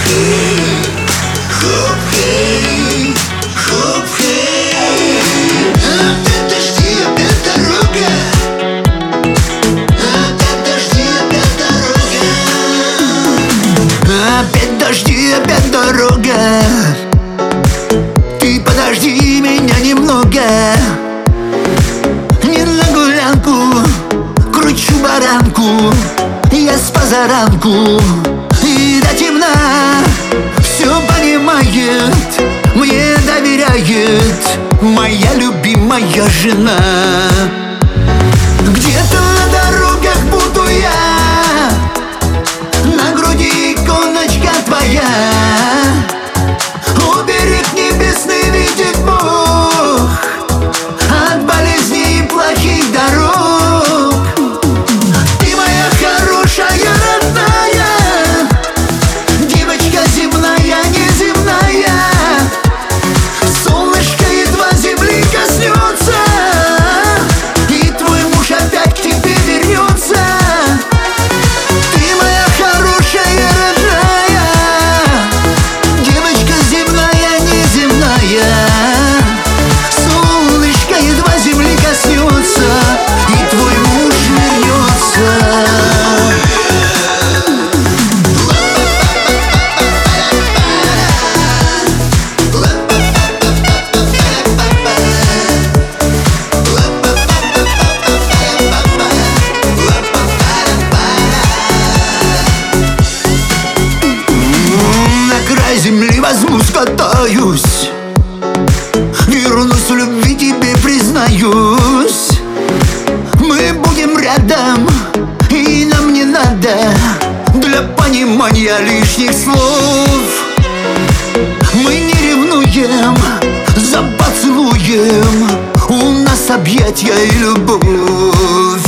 Опять дожди, опять дорога. Ты подожди меня немного. Не на гулянку, кручу баранку. Я с позаранку и до темна все понимает, мне доверяет моя любимая жена. Где-то на дорогах буду я, на груди иконочка твоя. Уберег небесный видит Бог от болезней и плохих дорог. Ты моя хорошая, родная, девочка земная, неземная. Солнышко едва земли коснется, и твой муж опять к тебе вернется. Ты моя хорошая, родная, девочка земная, неземная. Солнышко едва земли коснется, и твой муж вернется. На край земли возьму, скатаюсь, вернусь в любви тебе, признаюсь. Мы будем рядом, и нам не надо для понимания лишних слов. Мы не ревнуем за поцелуем, у нас объятья и любовь.